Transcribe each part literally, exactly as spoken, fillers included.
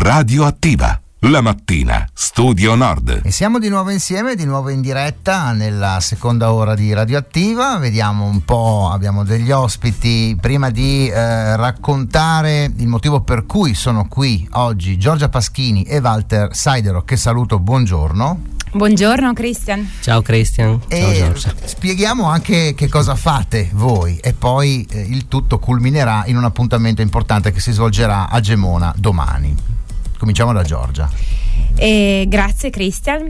Radioattiva, la mattina, Studio Nord. E siamo di nuovo insieme, di nuovo in diretta nella seconda ora di Radioattiva. Vediamo un po', abbiamo degli ospiti. Prima di eh, raccontare il motivo per cui sono qui oggi, Giorgia Paschini e Walter Seidero, che saluto, buongiorno. Buongiorno Christian. Ciao Christian. E ciao Giorgia. Spieghiamo anche che cosa fate voi e poi eh, il tutto culminerà in un appuntamento importante che si svolgerà a Gemona domani. Cominciamo da Giorgia. Eh, grazie Christian.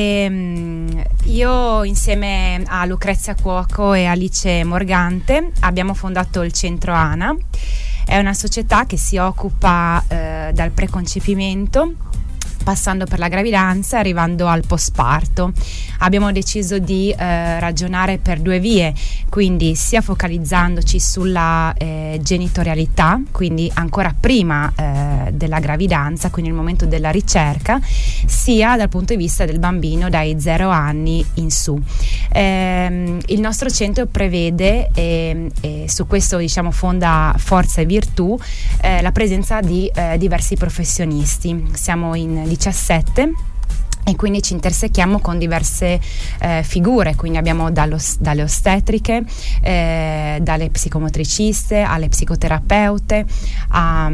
Eh, io insieme a Lucrezia Cuoco e Alice Morgante abbiamo fondato il Centro ANA. È una società che si occupa eh, dal preconcepimento, passando per la gravidanza e arrivando al postparto. Abbiamo deciso di eh, ragionare per due vie, quindi sia focalizzandoci sulla eh, genitorialità, quindi ancora prima eh, della gravidanza, quindi il momento della ricerca, sia dal punto di vista del bambino dai zero anni in su. Eh, il nostro centro prevede, e, e su questo diciamo fonda forza e virtù, eh, la presenza di eh, diversi professionisti. Siamo in diciassette e quindi ci intersechiamo con diverse eh, figure, quindi abbiamo dallo, dalle ostetriche, eh, dalle psicomotriciste alle psicoterapeute, a,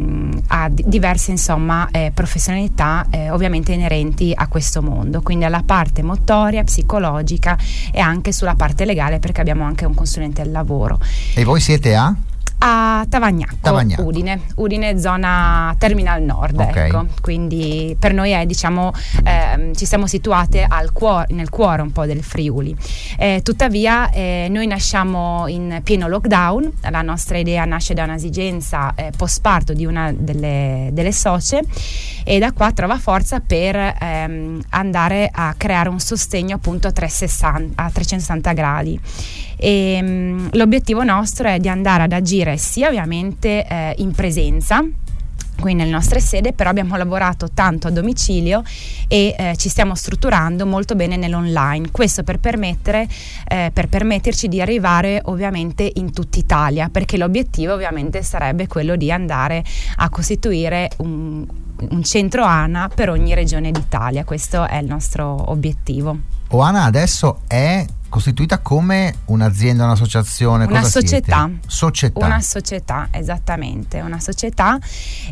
a diverse insomma eh, professionalità eh, ovviamente inerenti a questo mondo, quindi alla parte motoria, psicologica e anche sulla parte legale, perché abbiamo anche un consulente del lavoro. E voi siete a? A Tavagnacco, Tavagnacco, Udine, Udine zona Terminal Nord, okay. Ecco, quindi per noi è diciamo eh, ci siamo situate al cuore, nel cuore un po' del Friuli. Eh, tuttavia eh, noi nasciamo in pieno lockdown, la nostra idea nasce da un'esigenza eh, postparto di una delle, delle socie, e da qua trova forza per ehm, andare a creare un sostegno appunto a trecentosessanta gradi. E, mh, l'obiettivo nostro è di andare ad agire sia ovviamente eh, in presenza, qui nelle nostre sedi, però abbiamo lavorato tanto a domicilio e eh, ci stiamo strutturando molto bene nell'online, questo per permettere eh, per permetterci di arrivare ovviamente in tutta Italia, perché l'obiettivo ovviamente sarebbe quello di andare a costituire un, un centro ANA per ogni regione d'Italia. Questo è il nostro obiettivo. OANA adesso è costituita come un'azienda, un'associazione? Una cosa società. Siete? Società. Una società, esattamente, una società,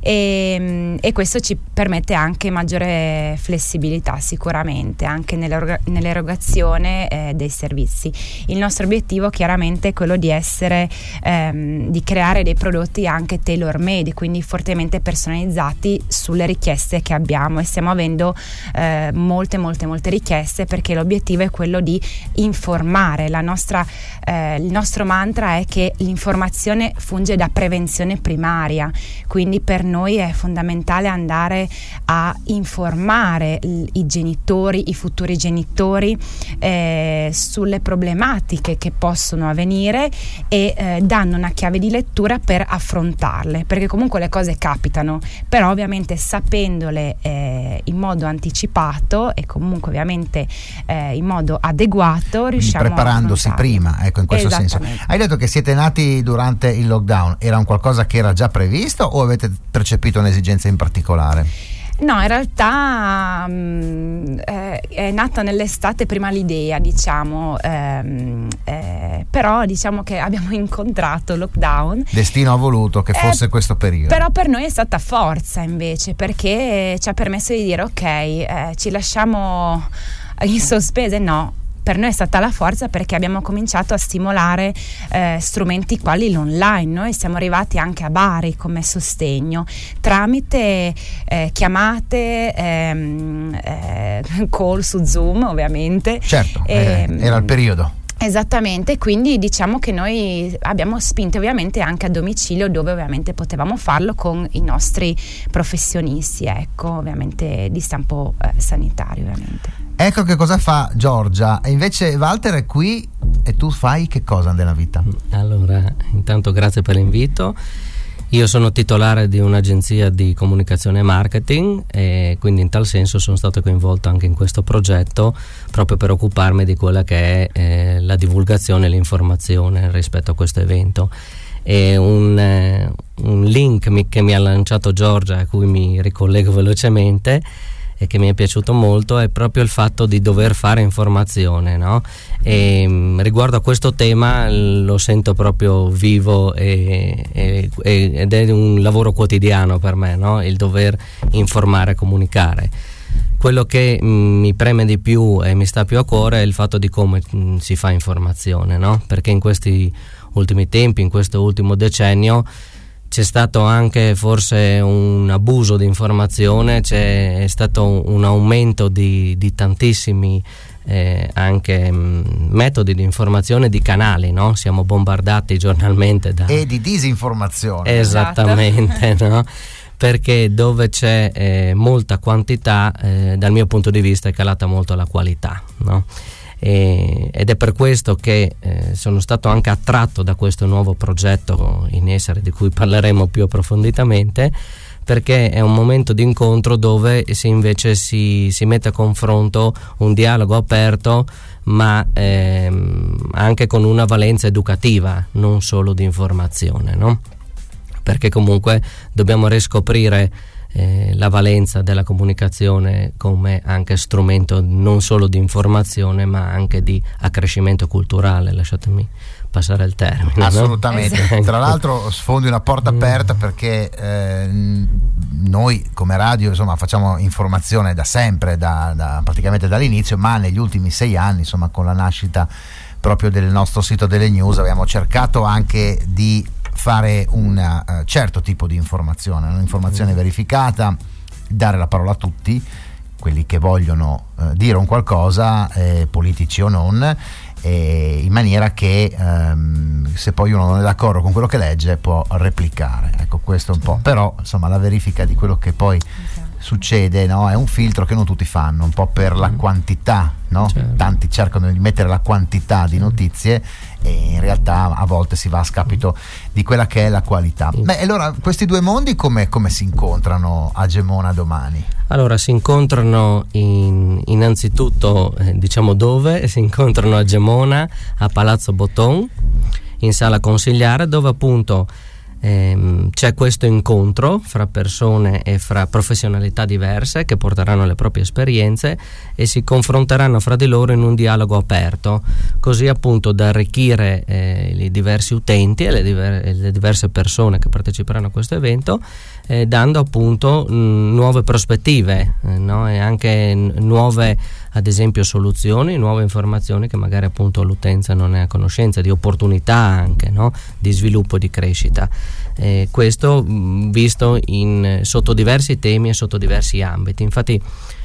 e, e questo ci permette anche maggiore flessibilità sicuramente, anche nell'erogazione eh, dei servizi. Il nostro obiettivo chiaramente è quello di essere, ehm, di creare dei prodotti anche tailor made, quindi fortemente personalizzati sulle richieste che abbiamo, e stiamo avendo eh, molte molte molte richieste, perché l'obiettivo è quello di informare. La nostra, eh, il nostro mantra è che l'informazione funge da prevenzione primaria, quindi per noi è fondamentale andare a informare i, i genitori, i futuri genitori eh, sulle problematiche che possono avvenire, e eh, danno una chiave di lettura per affrontarle, perché comunque le cose capitano, però ovviamente sapendole eh, in modo anticipato e comunque ovviamente eh, in modo adeguato, preparandosi prima, ecco, in questo senso. Hai detto che siete nati durante il lockdown, era un qualcosa che era già previsto o avete percepito un'esigenza in particolare? No, in realtà mh, eh, è nata nell'estate prima l'idea, diciamo, ehm, eh, però diciamo che abbiamo incontrato il lockdown. Destino ha voluto che fosse eh, questo periodo. Però per noi è stata forza invece, perché ci ha permesso di dire ok, eh, ci lasciamo in sospese, no. Per noi è stata la forza, perché abbiamo cominciato a stimolare eh, strumenti quali l'online. Noi siamo arrivati anche a Bari come sostegno tramite eh, chiamate, ehm, eh, call su Zoom ovviamente. Certo, eh, era il periodo. Esattamente, quindi diciamo che noi abbiamo spinto ovviamente anche a domicilio, dove ovviamente potevamo farlo con i nostri professionisti, ecco, ovviamente di stampo eh, sanitario ovviamente. Ecco che cosa fa Giorgia, e invece Walter è qui e tu fai che cosa nella vita? Allora, intanto grazie per l'invito. Io sono titolare di un'agenzia di comunicazione e marketing, e quindi in tal senso sono stato coinvolto anche in questo progetto, proprio per occuparmi di quella che è eh, la divulgazione e l'informazione rispetto a questo evento. E un, eh, un link mi, che mi ha lanciato Giorgia, a cui mi ricollego velocemente e che mi è piaciuto molto, è proprio il fatto di dover fare informazione, no? E, mh, riguardo a questo tema lo sento proprio vivo e, e, ed è un lavoro quotidiano per me, no? Il dover informare e comunicare. Quello che mh, mi preme di più e mi sta più a cuore è il fatto di come mh, si fa informazione, no? Perché in questi ultimi tempi, in questo ultimo decennio, c'è stato anche forse un abuso di informazione, c'è stato un, un aumento di, di tantissimi eh, anche mh, metodi di informazione, di canali, no? Siamo bombardati giornalmente da... E di disinformazione. Esattamente, esatto. No? Perché dove c'è eh, molta quantità, eh, dal mio punto di vista è calata molto la qualità, no? E, ed è per questo che eh, sono stato anche attratto da questo nuovo progetto in essere, di cui parleremo più approfonditamente, perché è un momento di incontro dove si invece si, si mette a confronto un dialogo aperto, ma ehm, anche con una valenza educativa, non solo di informazione, no? Perché comunque dobbiamo riscoprire Eh, la valenza della comunicazione come anche strumento non solo di informazione ma anche di accrescimento culturale, lasciatemi passare il termine. Assolutamente, no? Esatto. Tra l'altro sfondi una porta aperta, perché eh, noi come radio insomma facciamo informazione da sempre, da, da, praticamente dall'inizio, ma negli ultimi sei anni insomma con la nascita proprio del nostro sito delle news abbiamo cercato anche di fare un uh, certo tipo di informazione, un'informazione verificata, dare la parola a tutti quelli che vogliono uh, dire un qualcosa, eh, politici o non, eh, in maniera che um, se poi uno non è d'accordo con quello che legge può replicare. Ecco, questo è un po', però insomma la verifica di quello che poi succede, no? È un filtro che non tutti fanno, un po' per la quantità, no? Certo. Tanti cercano di mettere la quantità di notizie e in realtà a volte si va a scapito di quella che è la qualità. Beh, allora questi due mondi come, come si incontrano a Gemona domani? Allora si incontrano in, innanzitutto eh, diciamo dove? Si incontrano a Gemona, a Palazzo Botton, in sala consigliare, dove appunto ehm, c'è questo incontro fra persone e fra professionalità diverse che porteranno le proprie esperienze e si confronteranno fra di loro in un dialogo aperto, così appunto da arricchire eh, i diversi utenti e le, diver- le diverse persone che parteciperanno a questo evento, eh, dando appunto mh, nuove prospettive, eh, no? E anche n- nuove, ad esempio, soluzioni, nuove informazioni che magari appunto l'utenza non è a conoscenza, di opportunità anche, no? Di sviluppo e di crescita. Eh, questo mh, visto in, sotto diversi temi e sotto diversi ambiti. Infatti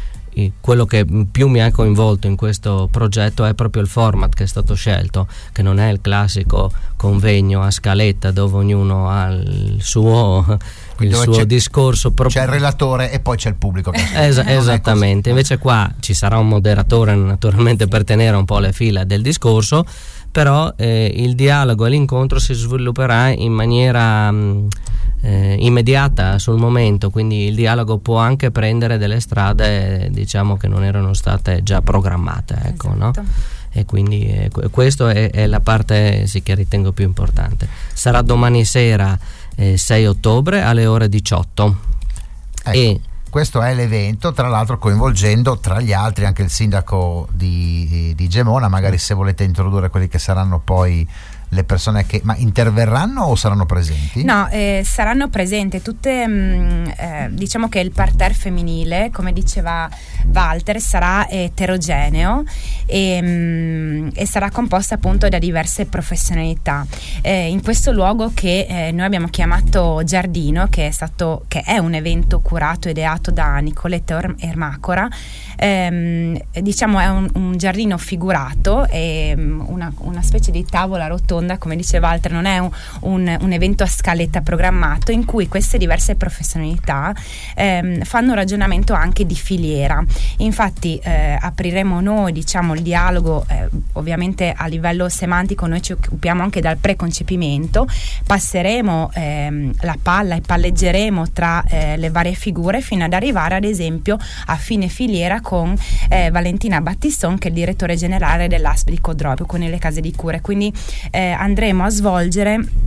quello che più mi ha coinvolto in questo progetto è proprio il format che è stato scelto, che non è il classico convegno a scaletta dove ognuno ha il suo, il suo c'è, discorso pro- c'è il relatore e poi c'è il pubblico che es- esattamente, invece qua ci sarà un moderatore naturalmente per tenere un po' le fila del discorso, però eh, il dialogo e l'incontro si svilupperà in maniera mh, eh, immediata sul momento, quindi il dialogo può anche prendere delle strade diciamo che non erano state già programmate, ecco, esatto. No? E quindi eh, questa è, è la parte sì, che ritengo più importante. Sarà domani sera eh, sei ottobre alle ore diciotto. Ecco. E questo è l'evento, tra l'altro coinvolgendo tra gli altri anche il sindaco di, di Gemona. Magari se volete introdurre quelli che saranno poi le persone che ma interverranno o saranno presenti? No, eh, saranno presenti tutte, mh, eh, diciamo che il parterre femminile, come diceva Walter, sarà eterogeneo e, mh, e sarà composta appunto da diverse professionalità. Eh, in questo luogo che eh, noi abbiamo chiamato Giardino, che è stato che è un evento curato e ideato da Nicoletta Ermacora, ehm, diciamo è un, un giardino figurato e una, una specie di tavola rotonda, come diceva Walter, non è un, un, un evento a scaletta programmato, in cui queste diverse professionalità ehm, fanno un ragionamento anche di filiera. Infatti eh, apriremo noi diciamo il dialogo, eh, ovviamente a livello semantico noi ci occupiamo anche dal preconcepimento, passeremo ehm, la palla e palleggeremo tra eh, le varie figure fino ad arrivare ad esempio a fine filiera con eh, Valentina Battiston, che è il direttore generale dell'A S P di Codropio, con le case di cure. Quindi eh, andremo a svolgere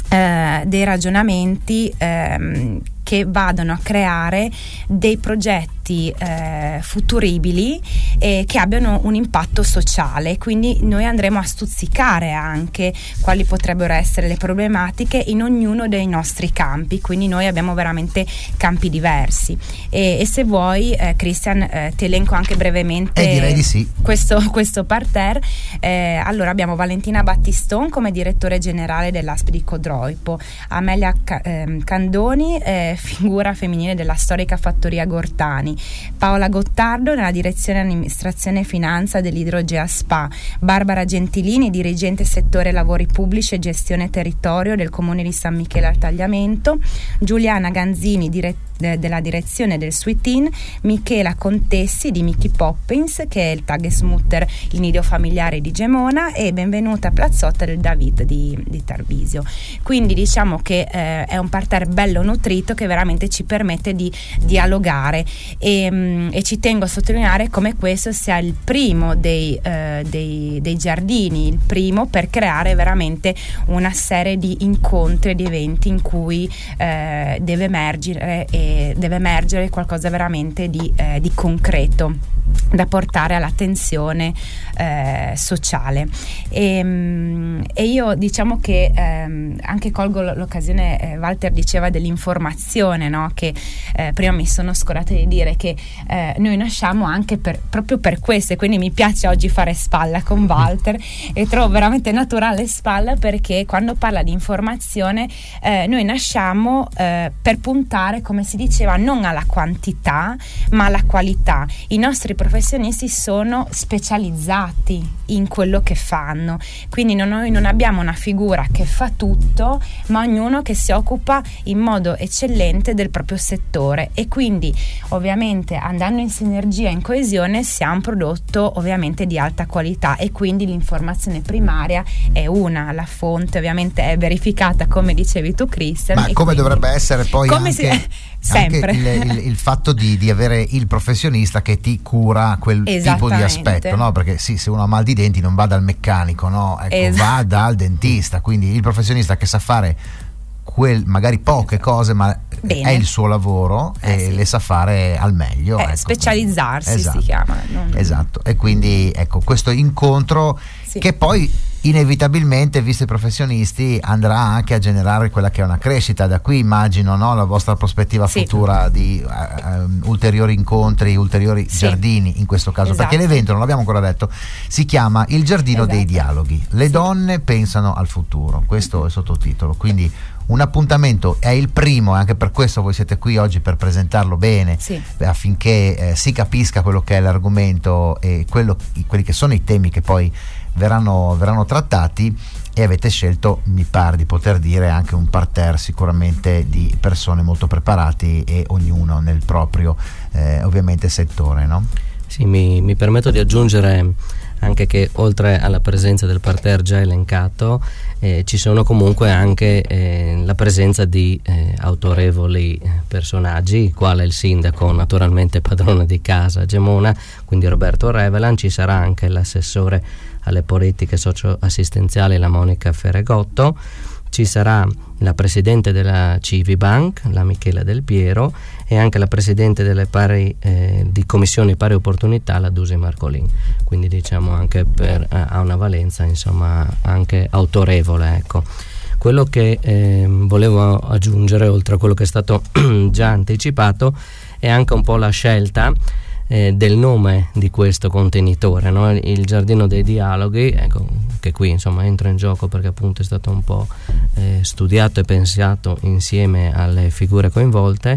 eh, dei ragionamenti ehm, che vadano a creare dei progetti eh, futuribili e che abbiano un impatto sociale. Quindi noi andremo a stuzzicare anche quali potrebbero essere le problematiche in ognuno dei nostri campi, quindi noi abbiamo veramente campi diversi e, e se vuoi eh, Christian eh, ti elenco anche brevemente eh, direi di sì. questo, questo parterre. Eh, allora abbiamo Valentina Battiston come direttore generale dell'A S P di Codroipo, Amelia Ca- eh, Candoni eh, figura femminile della storica fattoria Gortani, Paola Gottardo nella direzione amministrazione e finanza dell'Idrogea Spa, Barbara Gentilini dirigente settore lavori pubblici e gestione territorio del comune di San Michele al Tagliamento, Giuliana Ganzini direttore della direzione del Sweet In, Michela Contessi di Mickey Poppins che è il Tagesmutter, il nido familiare di Gemona, e Benvenuta Plazzotta del David di, di Tarvisio. Quindi diciamo che eh, è un parterre bello nutrito che veramente ci permette di dialogare e, mh, e ci tengo a sottolineare come questo sia il primo dei, eh, dei, dei giardini, il primo per creare veramente una serie di incontri e di eventi in cui eh, deve emergere e deve emergere qualcosa veramente di, eh, di concreto da portare all'attenzione eh, sociale e, mh, e io diciamo che ehm, anche colgo l'occasione, eh, Walter diceva dell'informazione, no? Che eh, prima mi sono scordata di dire che eh, noi nasciamo anche per, proprio per questo, e quindi mi piace oggi fare spalla con Walter e trovo veramente naturale spalla, perché quando parla di informazione eh, noi nasciamo eh, per puntare, come si diceva, non alla quantità ma alla qualità. I nostri professionisti sono specializzati in quello che fanno, quindi noi non abbiamo una figura che fa tutto, ma ognuno che si occupa in modo eccellente del proprio settore, e quindi ovviamente andando in sinergia, in coesione, si ha un prodotto ovviamente di alta qualità, e quindi l'informazione primaria è una, la fonte ovviamente è verificata, come dicevi tu Christian, ma come quindi, dovrebbe essere poi come anche, si, sempre anche il, il, il fatto di, di avere il professionista che ti cura quel tipo di aspetto, no? Perché sì, se uno ha mal di denti non va dal meccanico, no? Ecco, esatto. Va dal dentista, quindi il professionista che sa fare quel, magari poche cose, ma Bene. È il suo lavoro eh, e sì. le sa fare al meglio, eh, ecco. Specializzarsi esatto. si chiama, non... esatto, e quindi ecco questo incontro sì. che poi inevitabilmente, visto i professionisti, andrà anche a generare quella che è una crescita. Da qui immagino, no, la vostra prospettiva sì. futura di uh, um, ulteriori incontri, ulteriori sì. giardini in questo caso, esatto. perché l'evento, non l'abbiamo ancora detto, si chiama Il Giardino esatto. dei Dialoghi, le sì. donne pensano al futuro, questo è il sottotitolo, quindi un appuntamento, è il primo, e anche per questo voi siete qui oggi, per presentarlo bene, sì. affinché eh, si capisca quello che è l'argomento e quello, quelli che sono i temi che poi verranno, verranno trattati, e avete scelto, mi pare di poter dire, anche un parterre sicuramente di persone molto preparati, e ognuno nel proprio eh, ovviamente settore, no? Sì, mi, mi permetto di aggiungere anche che oltre alla presenza del parterre già elencato eh, ci sono comunque anche eh, la presenza di eh, autorevoli personaggi, quale il sindaco, naturalmente padrone di casa Gemona, quindi Roberto Revelan. Ci sarà anche l'assessore alle politiche socio-assistenziali, la Monica Feregotto. Ci sarà la presidente della Civibank, la Michela Del Piero, e anche la presidente delle pari, eh, di commissioni pari opportunità, la Dusi Marcolin. Quindi diciamo anche per, eh, ha una valenza insomma anche autorevole, ecco. Quello che eh, volevo aggiungere, oltre a quello che è stato già anticipato, è anche un po' la scelta Eh, del nome di questo contenitore, no? Il Giardino dei Dialoghi, ecco, che qui insomma entra in gioco perché appunto è stato un po' eh, studiato e pensato insieme alle figure coinvolte.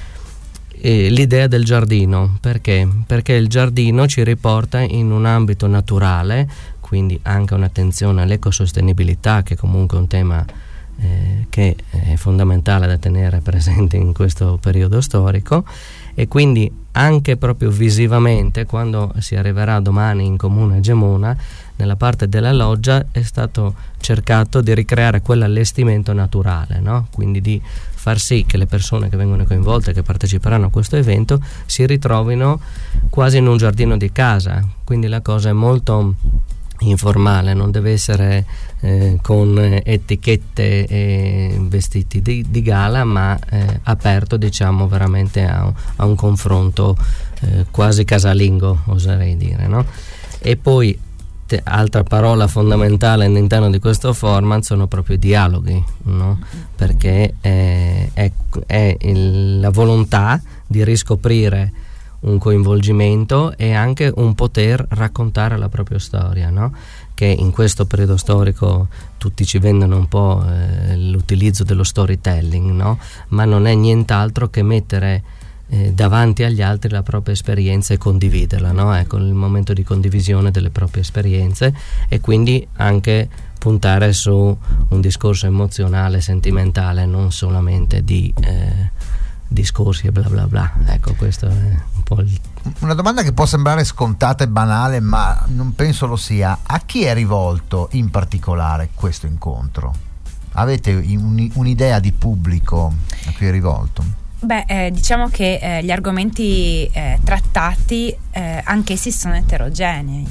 E l'idea del giardino, perché? Perché il giardino ci riporta in un ambito naturale, quindi anche un'attenzione all'ecosostenibilità, che comunque è un tema eh, che è fondamentale da tenere presente in questo periodo storico. E quindi anche proprio visivamente, quando si arriverà domani in comune Gemona, nella parte della loggia è stato cercato di ricreare quell'allestimento naturale, no? Quindi di far sì che le persone che vengono coinvolte, che parteciperanno a questo evento, si ritrovino quasi in un giardino di casa. Quindi la cosa è molto informale, non deve essere eh, con etichette e vestiti di, di gala, ma eh, aperto, diciamo, veramente a, a un confronto eh, quasi casalingo, oserei dire, no? E poi te, altra parola fondamentale all'interno di questo format sono proprio i dialoghi, no? Perché eh, è, è il, la volontà di riscoprire un coinvolgimento e anche un poter raccontare la propria storia, no? Che in questo periodo storico tutti ci vendono un po' eh, l'utilizzo dello storytelling, no? Ma non è nient'altro che mettere eh, davanti agli altri la propria esperienza e condividerla, no? Ecco, il momento di condivisione delle proprie esperienze, e quindi anche puntare su un discorso emozionale, sentimentale, non solamente di eh, discorsi e bla bla bla. Ecco, questo è un po' il... Una domanda che può sembrare scontata e banale, ma non penso lo sia: a chi è rivolto in particolare questo incontro? Avete un, un'idea di pubblico a cui è rivolto? Beh, eh, diciamo che eh, gli argomenti eh, trattati eh, anch'essi sono eterogenei,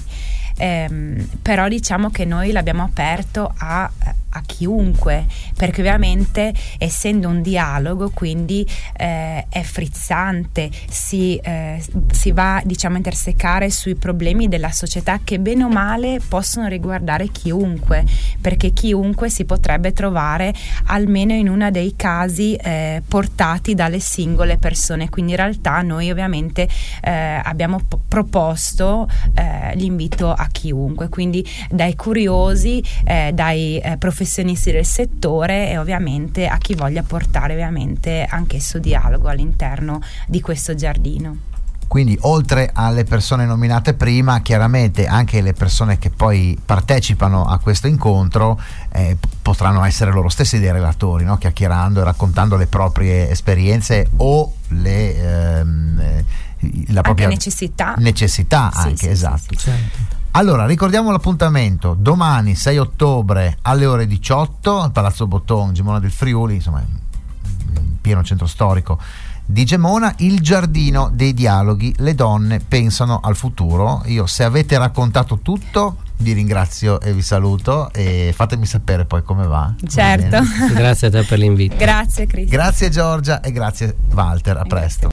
eh, però diciamo che noi l'abbiamo aperto a, a chiunque, perché ovviamente essendo un dialogo, quindi eh, è frizzante, si, eh, si va, diciamo, a intersecare sui problemi della società che bene o male possono riguardare chiunque, perché chiunque si potrebbe trovare almeno in uno dei casi eh, portati dalle singole persone. Quindi in realtà noi ovviamente eh, abbiamo p- proposto eh, l'invito a chiunque, quindi dai curiosi, eh, dai eh, professionisti del settore, e ovviamente a chi voglia portare ovviamente anch'esso dialogo all'interno di questo giardino. Quindi oltre alle persone nominate prima, chiaramente anche le persone che poi partecipano a questo incontro eh, potranno essere loro stessi dei relatori, no? Chiacchierando e raccontando le proprie esperienze o le ehm, la propria anche necessità necessità sì, anche, sì, esatto. Sì, certo. Allora, ricordiamo l'appuntamento: domani sei ottobre alle ore diciotto al Palazzo Botton, Gemona del Friuli, insomma in pieno centro storico di Gemona, il giardino dei dialoghi. Le donne pensano al futuro. Io, se avete raccontato tutto, vi ringrazio e vi saluto, e fatemi sapere poi come va. Certo. Grazie a te per l'invito. Grazie Cristian. Grazie Giorgia e grazie Walter, a presto.